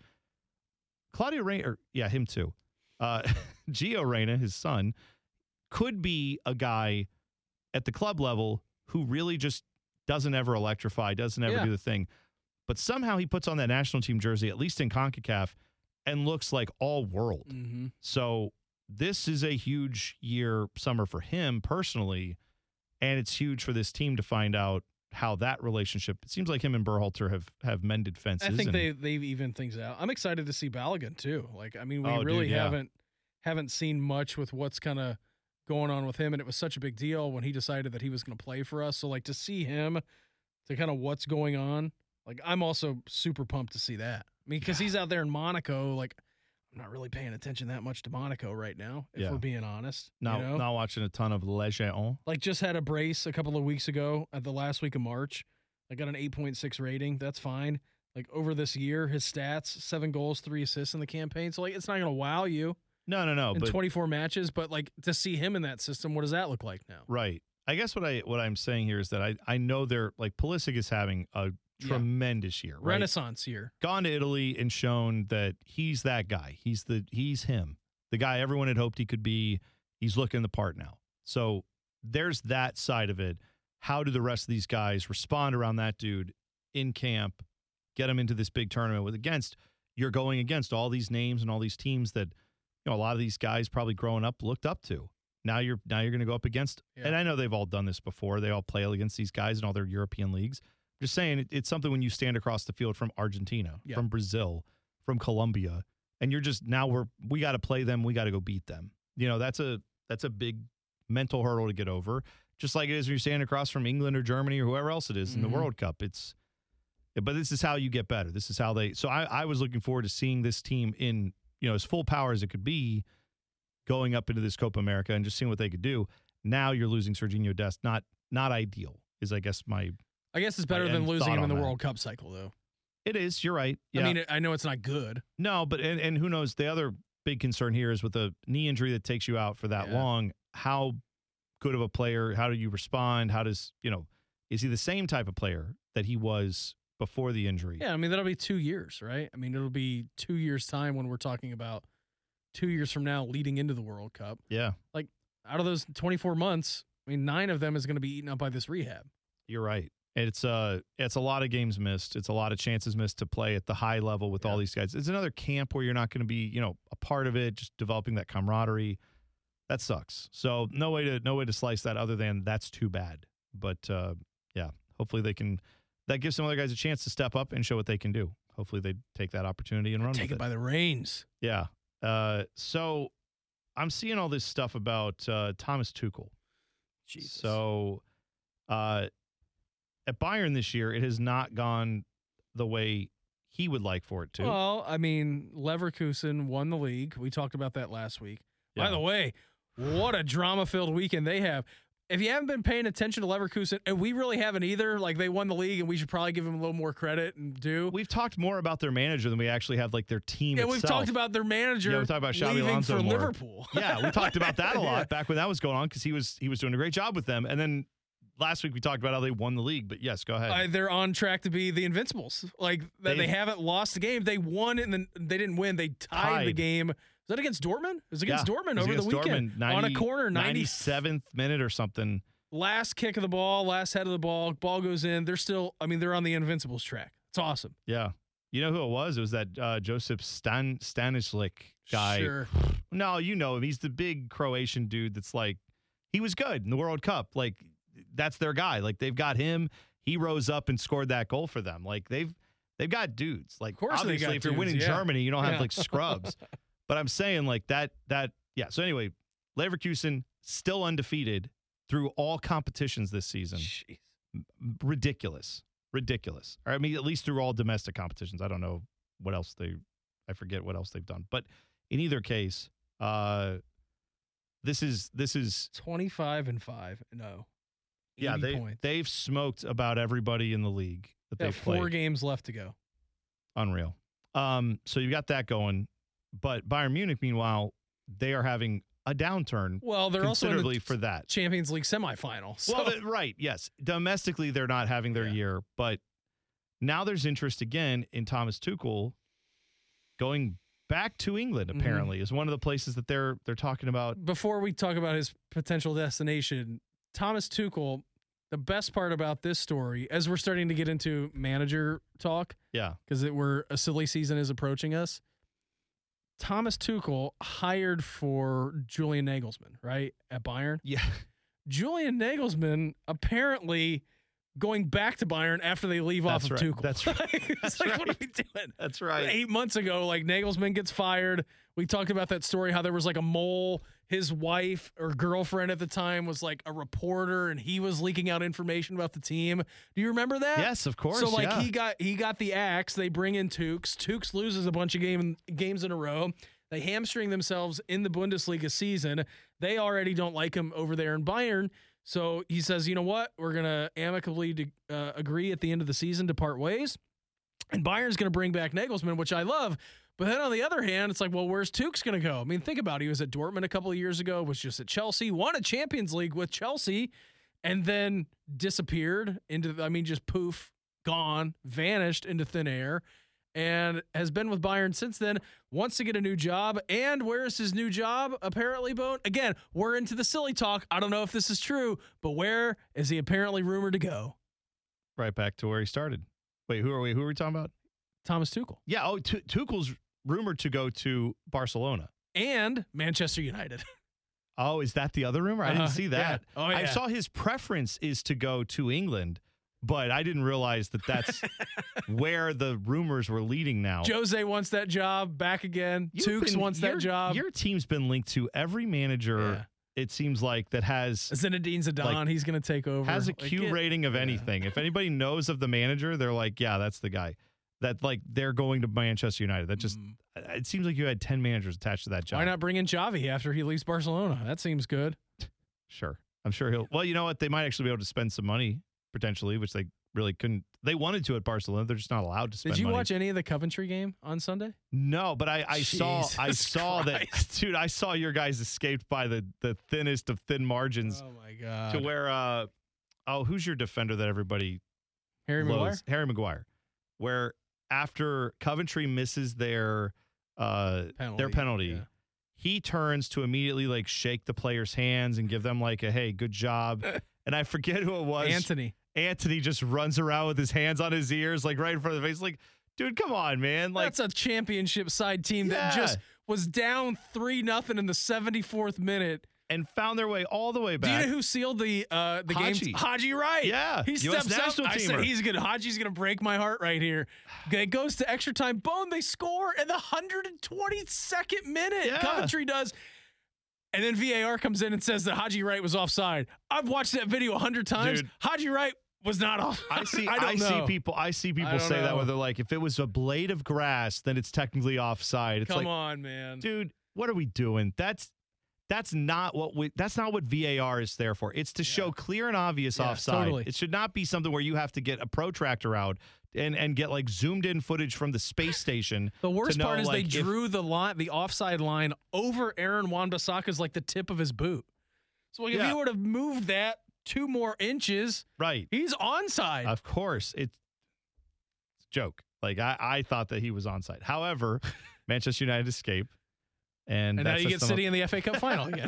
Claudio Reyna, or, yeah, him too. Uh, Gio Reyna, his son, could be a guy at the club level who really just doesn't ever electrify, doesn't ever Yeah. do the thing. But somehow he puts on that national team jersey, at least in CONCACAF, and looks like all world. Mm-hmm. So this is a huge year, summer for him personally, and it's huge for this team to find out how that relationship. It seems like him and Berhalter have have mended fences. I think and, they they've evened things out. I'm excited to see Balogun too. Like, I mean, we Oh, dude, really yeah. haven't haven't seen much with what's kind of going on with him, and it was such a big deal when he decided that he was going to play for us. So, like, to see him, to kind of what's going on, like, I'm also super pumped to see that. I mean, because he's out there in Monaco. Like, I'm not really paying attention that much to Monaco right now, if Yeah. we're being honest. Now, you know? not watching a ton of Le Géant. Like, just had a brace a couple of weeks ago at the last week of March. I got an eight point six rating. That's fine. Like, over this year, his stats, seven goals, three assists in the campaign. So, like, it's not going to wow you No, no, no. in But twenty-four matches, but, like, to see him in that system, what does that look like now? right. I guess what I what I'm saying here is that I I know they're like Pulisic is having a Yeah. tremendous year. Right? Renaissance year. Gone to Italy and shown that he's that guy. He's the he's him. The guy everyone had hoped he could be. He's looking the part now. So there's that side of it. How do the rest of these guys respond around that dude in camp? Get him into this big tournament with against you're going against all these names and all these teams that you know a lot of these guys probably growing up looked up to. Now you're now you're going to go up against, Yeah. and I know they've all done this before. They all play against these guys in all their European leagues. Just saying, it, it's something when you stand across the field from Argentina, Yeah. from Brazil, from Colombia, and you're just now we're we got to play them. We got to go beat them. You know, that's a that's a big mental hurdle to get over. Just like it is when you're standing across from England or Germany or whoever else it is in Mhm. the World Cup. It's But this is how you get better. This is how they. So I, I was looking forward to seeing this team in, you know, as full power as it could be, going up into this Copa America and just seeing what they could do. Now you're losing Serginho Dest. Not not ideal is, I guess, my. I guess it's better my than end losing thought him in on the that. World Cup cycle, though. It is. You're right. Yeah. I mean, I know it's not good. No, but and, and who knows? The other big concern here is with a knee injury that takes you out for that Yeah. long. How good of a player? How do you respond? How does you know? Is he the same type of player that he was before the injury? Yeah, I mean, that'll be two years, right? I mean, it'll be two years' time when we're talking about two years from now leading into the World Cup. Yeah, Out of those twenty-four months, I mean, nine of them is going to be eaten up by this rehab. you're right. It's uh it's a lot of games missed. It's a lot of chances missed to play at the high level with all Yeah. these guys. It's another camp where you're not going to be, you know, a part of it, just developing that camaraderie. That sucks. So no way to no way to slice that other than that's too bad. But uh, yeah, hopefully they can. That gives some other guys a chance to step up and show what they can do. Hopefully they take that opportunity and run Take with it it. by the reins. Yeah. Uh, so I'm seeing all this stuff about uh, Thomas Tuchel. Jesus. So uh, at Bayern this year, it has not gone the way he would like for it to. Well, I mean, Leverkusen won the league. We talked about that last week. Yeah. By the way, what a drama-filled weekend they have. If you haven't been paying attention to Leverkusen, and we really haven't either, like they won the league, and we should probably give them a little more credit and do. We've talked more about their manager than we actually have like their team Yeah, itself. we've talked about their manager Yeah, we talked about Xabi leaving Alonso for more. Liverpool. Yeah, we talked about that a lot Yeah. back when that was going on because he was he was doing a great job with them. And then last week we talked about how they won the league. But yes, go ahead. Uh, they're on track to be the Invincibles. Like that, they They've- haven't lost a game. They won and then they didn't win. They tied, the Tied. game. Was that against Dortmund? It was against Yeah, Dortmund it was over against the weekend Dortmund, on a ninety corner, ninety ninety-seventh minute or something. last kick of the ball, last head of the ball. Ball goes in. They're still. I mean, they're on the Invincibles track. It's awesome. Yeah. You know who it was? It was that uh, Josip Stan Stanisic guy. Sure. No, you know him. He's the big Croatian dude that's like, he was good in the World Cup. Like, that's their guy. Like, they've got him. He rose up and scored that goal for them. Like, they've they've got dudes. Like, Of course they obviously, got if you're dudes, winning yeah. Germany, you don't have Yeah. like scrubs. But I'm saying like that that yeah. So anyway, Leverkusen still undefeated through all competitions this season. Jeez. Ridiculous. Ridiculous. Or I mean, at least through all domestic competitions. I don't know what else they, I forget what else they've done. But in either case, uh, this is, this is, twenty-five and five. No. yeah, eighty they, points. they've smoked about everybody in the league that They they've have four played. games left to go. Unreal. Um, so you got that going. But Bayern Munich, meanwhile, they are having a downturn Well, they're also in considerably the for that. Champions League semifinal. So. Well, th- right, yes. Domestically, they're not having their Yeah. year, but now there's interest again in Thomas Tuchel going back to England. Mhm. Apparently, is one of the places that they're they're talking about. Before we talk about his potential destination, Thomas Tuchel, the best part about this story, as we're starting to get into manager talk, Yeah, because we're a silly season is approaching us. Thomas Tuchel hired for Julian Nagelsmann, right, at Bayern. yeah, Julian Nagelsmann apparently going back to Bayern after they leave That's off of right. Tuchel. That's right. it's That's like, what are right. we doing? that's right. Eight months ago, like Nagelsmann gets fired. We talked about that story, how there was like a mole. His wife or girlfriend at the time was like a reporter, and he was leaking out information about the team. Do you remember that? Yes, of course. So like yeah. he got he got the axe. They bring in Tukes. Tukes loses a bunch of game games in a row. They hamstring themselves in the Bundesliga season. They already don't like him over there in Bayern. So he says, you know what? We're gonna amicably de- uh, agree at the end of the season to part ways. And Bayern's gonna bring back Nagelsmann, which I love. But then on the other hand, it's like, well, where's Tukes going to go? I mean, think about it. He was at Dortmund a couple of years ago, was just at Chelsea, won a Champions League with Chelsea, and then disappeared into, I mean, just poof, gone, vanished into thin air, and has been with Bayern since then, wants to get a new job. And where's his new job, apparently, Bone? Again, we're into the silly talk. I don't know if this is true, but where is he apparently rumored to go? right back to where he started. Wait, who are we? Who are we talking about? Thomas Tuchel. Yeah. Oh, Tu Tuchel's rumored to go to Barcelona. And Manchester United. Oh, is that the other rumor? I didn't Uh-huh, see that. yeah. Oh, I yeah. saw his preference is to go to England, but I didn't realize that that's where the rumors were leading now. Jose wants that job back again. You've Tukes been- wants your- that job. Your team's been linked to every manager it seems like, that has Zinedine Zidane, like, he's going to take over. has a Like, Q get- rating of yeah. anything. If anybody knows of the manager, they're like, yeah, that's the guy. That like they're going to Manchester United. That just Mm. it seems like you had ten managers attached to that job. Why not bring in Xavi after he leaves Barcelona? That seems good. Sure, I'm sure he'll. Well, you know what? They might actually be able to spend some money potentially, which they really couldn't. They wanted to at Barcelona. They're just not allowed to spend. Did you money. watch any of the Coventry game on Sunday? No, but I, I saw I Jesus saw that, Christ. dude. I saw your guys escaped by the the thinnest of thin margins Oh my god! to where uh oh who's your defender that everybody Harry Maguire. loathes? Harry Maguire. Where after Coventry misses their uh their penalty, yeah. he turns to immediately like shake the players' hands and give them like a hey, good job. And I forget who it was. Anthony. Anthony just runs around with his hands on his ears, like right in front of the face. Like, dude, come on, man. Like, That's a championship side team that Yeah. just was down three nothing in the seventy-fourth minute. and found their way all the way Do you back. know who sealed the uh, the Haji. game? Haji Wright. Yeah, he U S steps up. national I said teamer. he's gonna. Haji's gonna break my heart right here. It goes to extra time. Boom! They score in the one hundred twenty-second minute. Yeah. Coventry does. And then V A R comes in and says that Haji Wright was offside. I've watched that video a hundred times. Dude. Haji Wright was not off. I see. I, I, don't see know. people. I see people don't say that know. where they're like, if it was a blade of grass, then it's technically offside. It's Come like, on, man. dude, what are we doing? That's that's not what we. That's not what V A R is there for. It's to show clear and obvious Yeah, offside. totally. It should not be something where you have to get a protractor out and and get like zoomed in footage from the space station. The worst to know, part is like, they if- drew the line, the offside line over Aaron Wan-Bissaka's like the tip of his boot. So like, if Yeah. he would have moved that two more inches, right. he's onside. Of course, it's, it's a joke. Like I, I thought that he was onside. However, Manchester United escape, and, and now that you sets get them City up- in the F A Cup final again.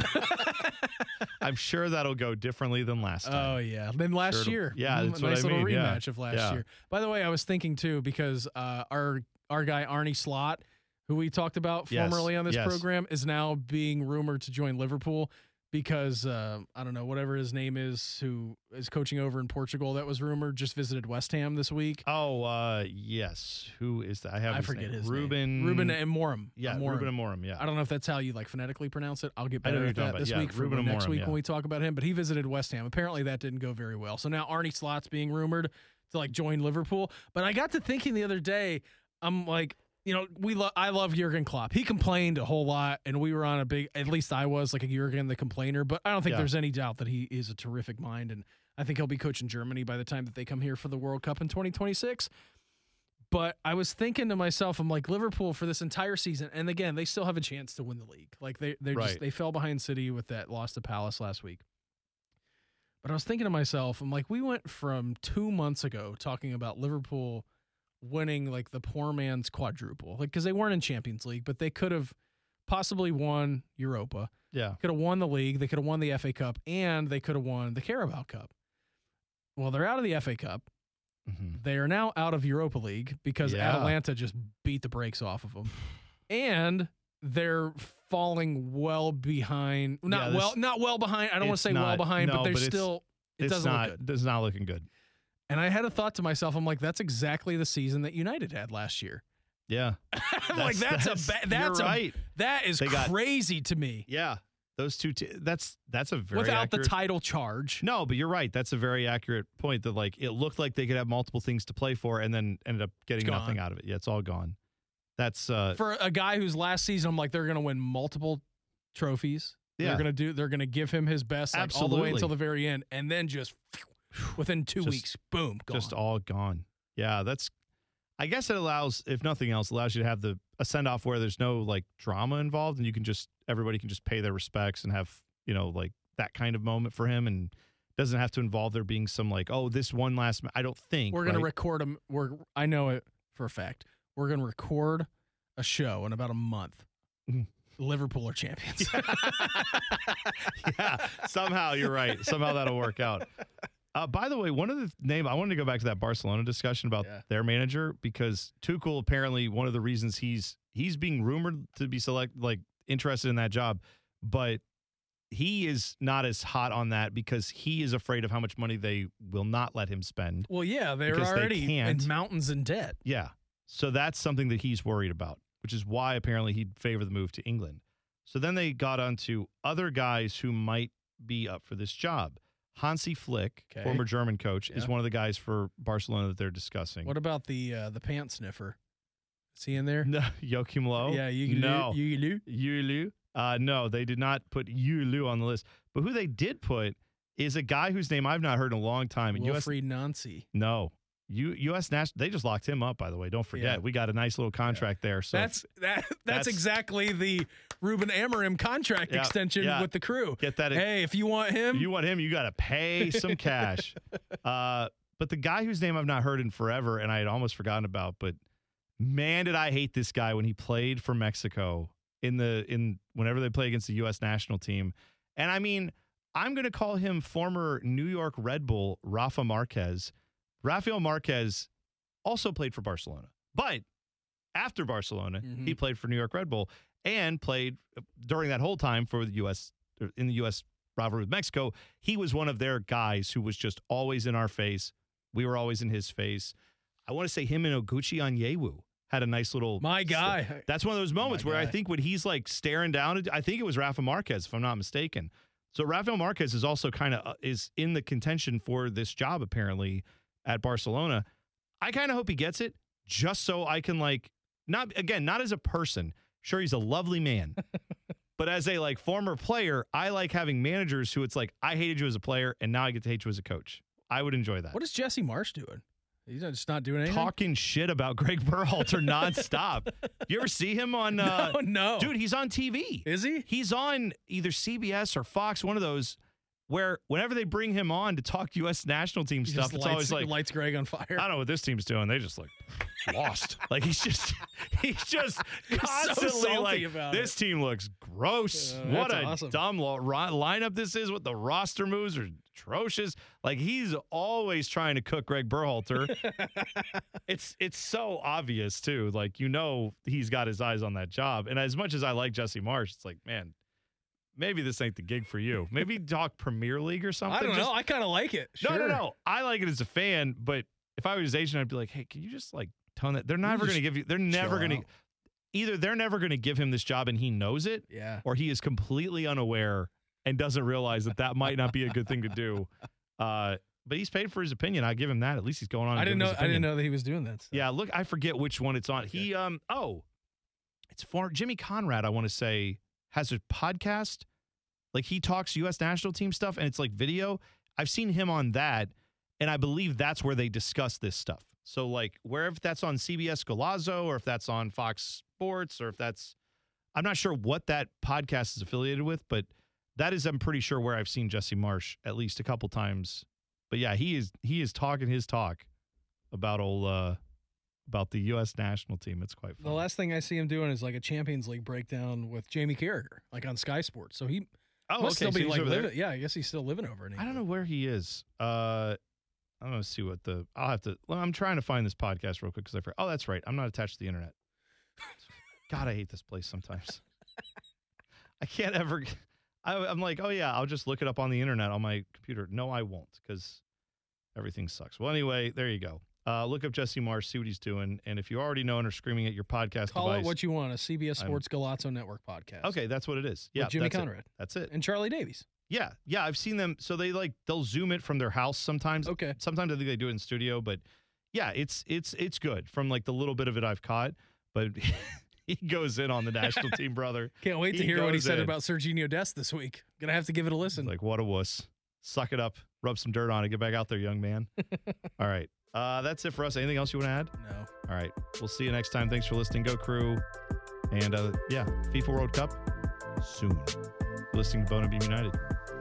I'm sure that'll go differently than last Oh time. yeah, then last Sure it'll- year, yeah, Mm, that's a what nice I little mean, yeah. rematch of last Yeah. year. By the way, I was thinking too because uh, our our guy Arnie Slot, who we talked about Yes, formerly on this yes. program, is now being rumored to join Liverpool because uh, I don't know whatever his name is, who is coaching over in Portugal. That was rumored. Just visited West Ham this week. Oh, uh, yes. Who is that? I have. I his forget name. his Ruben. name. Ruben Amorim. Yeah, Amorim. Ruben Amorim. Yeah. I don't know if that's how you like phonetically pronounce it. I'll get I know better what at you're that talking this about. Yeah, week for Ruben next Amorim, week yeah. when we talk about him. But he visited West Ham. Apparently that didn't go very well. So now Arnie Slot's being rumored to like join Liverpool. But I got to thinking the other day, I'm like, you know, we lo- I love Jurgen Klopp. He complained a whole lot, and we were on a big. At least I was like a Jurgen the complainer. But I don't think Yeah. there's any doubt that he is a terrific mind, and I think he'll be coaching Germany by the time that they come here for the World Cup in twenty twenty-six. But I was thinking to myself, I'm like, Liverpool for this entire season, and again, they still have a chance to win the league. Like they they Right. just they fell behind City with that loss to Palace last week. But I was thinking to myself, I'm like, we went from two months ago talking about Liverpool winning like the poor man's quadruple, like because they weren't in Champions League, but they could have possibly won Europa, Yeah. could have won the league, they could have won the F A Cup, and they could have won the Carabao Cup. Well, they're out of the F A Cup. Mhm. They are now out of Europa League because Yeah. Atalanta just beat the brakes off of them, and they're falling well behind. Not Yeah, this- well, not well behind. I don't want it's to say well not- behind, no, but they're but it's- still. It It's doesn't not. look good. It's not looking good. And I had a thought to myself. I'm like, that's exactly the season that United had last year. Yeah. I'm like, that's, a ba- that's you're a right. that is They got- crazy to me. Yeah. Those two. T- that's that's a very Without accurate- the title charge. No, but you're right. That's a very accurate point. That like it looked like they could have multiple things to play for, and then ended up getting It's nothing gone. out of it. Yeah, it's all gone. That's uh, For a guy who's last season, I'm like, they're going to win multiple trophies. Yeah. They're going to do. They're going to give him his best, like, all the way Absolutely. until the very end, and then just within two Just- weeks, boom, gone. just all gone. Yeah, that's. I guess it allows, if nothing else, allows you to have the a send off where there's no like drama involved, and you can just everybody can just pay their respects and have you know like that kind of moment for him, and doesn't have to involve there being some like oh this one last. Ma-. I don't think We're going to right? record them. We're. I know it for a fact. We're going to record a show in about a month. Mhm. Liverpool are champions. Yeah, somehow you're right. Somehow that'll work out. Uh, by the way, one of the name I wanted to go back to that Barcelona discussion about Yeah. their manager because Tuchel apparently one of the reasons he's he's being rumored to be select like interested in that job, but he is not as hot on that because he is afraid of how much money they will not let him spend. Well, yeah, they're Because they already can't. in mountains in debt. Yeah, so that's something that he's worried about, which is why apparently he'd favor the move to England. So then they got onto other guys who might be up for this job. Hansi Flick, Okay. former German coach, is Yeah. one of the guys for Barcelona that they're discussing. What about the uh, the pant sniffer? Is he in there? No, Joachim Low? Yeah, you No. You you Yulu? Uh, no, they did not put Yulu on the list. But who they did put is a guy whose name I've not heard in a long time. And U S Wilfried Nancy. No. U, U S National, they just locked him up, by the way. Don't forget. Yeah. We got a nice little contract there. So That's that. That's, That's- exactly the Ruben Amorim contract Yeah, extension yeah. with the Crew. get that. Hey, if you want him, If you want him, you got to pay some cash. Uh, but the guy whose name I've not heard in forever, and I had almost forgotten about, but man, did I hate this guy when he played for Mexico in the in whenever they play against the U S national team. And I mean, I'm going to call him former New York Red Bull Rafa Marquez. Rafael Marquez also played for Barcelona, but after Barcelona, Mhm. he played for New York Red Bull and played during that whole time for the U S in the U S rivalry with Mexico. He was one of their guys who was just always in our face. We were always in his face. I want to say him and Oguchi Onyewu had a nice little. my guy. That's one of those moments My where I guy. think when he's like staring down, I think it was Rafa Marquez, if I'm not mistaken. So Rafael Marquez is also kind of uh, is in the contention for this job apparently at Barcelona. I kind of hope he gets it just so I can like not again not as a person. Sure, he's a lovely man, but as a like former player, I like having managers who it's like I hated you as a player and now I get to hate you as a coach. I would enjoy that. What is Jesse Marsh doing? He's just not doing anything. Talking shit about Greg Berhalter nonstop. You ever see him on? Uh, no, no, Dude, he's on T V. is he? He's on either C B S or Fox, one of those, where whenever they bring him on to talk U S national team He stuff, just it's lights, always like, lights Greg on fire. I don't know what this team's doing. They just like lost. Like he's just, he's just constantly salty like, about this team looks gross. Uh, what that's a awesome. dumb lo- ri- lineup this is. What the roster moves are atrocious. Like he's always trying to cook Greg Berhalter. it's it's so obvious too. Like you know he's got his eyes on that job. And as much as I like Jesse Marsh, it's like man. Maybe this ain't the gig for you. Maybe talk Premier League or something. I don't Just- know. I kind of like it. no, no, Sure. no. I like it as a fan, but if I was his agent, I'd be like, hey, can you just like tone that? They're never just going to give you, they're never chill going to, out. either they're never going to give him this job and he knows it, Yeah. or he is completely unaware and doesn't realize that that might not be a good thing to do. Uh, but he's paid for his opinion. I give him that. At least he's going on. I and didn't giving know. his I didn't opinion. know that he was doing that stuff. Yeah, look, I forget which one it's on. Okay. He, um, oh, it's for Jimmy Conrad, I want to say, has a podcast. Like he talks U S national team stuff and it's like video. I've seen him on that, and I believe that's where they discuss this stuff. So like wherever that's on C B S Golazo or if that's on Fox Sports or if that's, I'm not sure what that podcast is affiliated with, but that is, I'm pretty sure, where I've seen Jesse Marsh at least a couple times. But yeah, he is he is talking his talk about old uh, about the U S national team. It's quite The fun. last thing I see him doing is like a Champions League breakdown with Jamie Carragher, like on Sky Sports. So he oh, must okay, still so be he's like over there. living. Yeah, I guess he's still living over in I don't England. know where he is. Uh, I'm gonna see what the. I'll have to. well, I'm trying to find this podcast real quick because I forgot. Oh, that's right. I'm not attached to the internet. God, I hate this place sometimes. I can't ever. I, I'm like, oh yeah, I'll just look it up on the internet on my computer. No, I won't because everything sucks. Well, anyway, there you go. Uh, look up Jesse Marsh, see what he's doing, and if you already know and are screaming at your podcast Call device, it what you want, a C B S I'm- Sports Galazzo Network podcast. okay, that's what it is. Yeah, with Jimmy that's it. Conrad That's it. and Charlie Davies. Yeah, yeah, I've seen them. So they like they'll zoom it from their house sometimes. Okay. Sometimes I think they do it in studio, but yeah, it's it's it's good from like the little bit of it I've caught. But he goes in on the national team, brother. Can't wait to He hear what he goes said in. about Serginho Dest this week. Gonna have to give it a listen. Like what a wuss. Suck it up. Rub some dirt on it. Get back out there, young man. All right. Uh, that's it for us. Anything else you want to add? no. All right. We'll see you next time. Thanks for listening. Go Crew. And uh, yeah, FIFA World Cup soon. You're listening to Bona Beam United.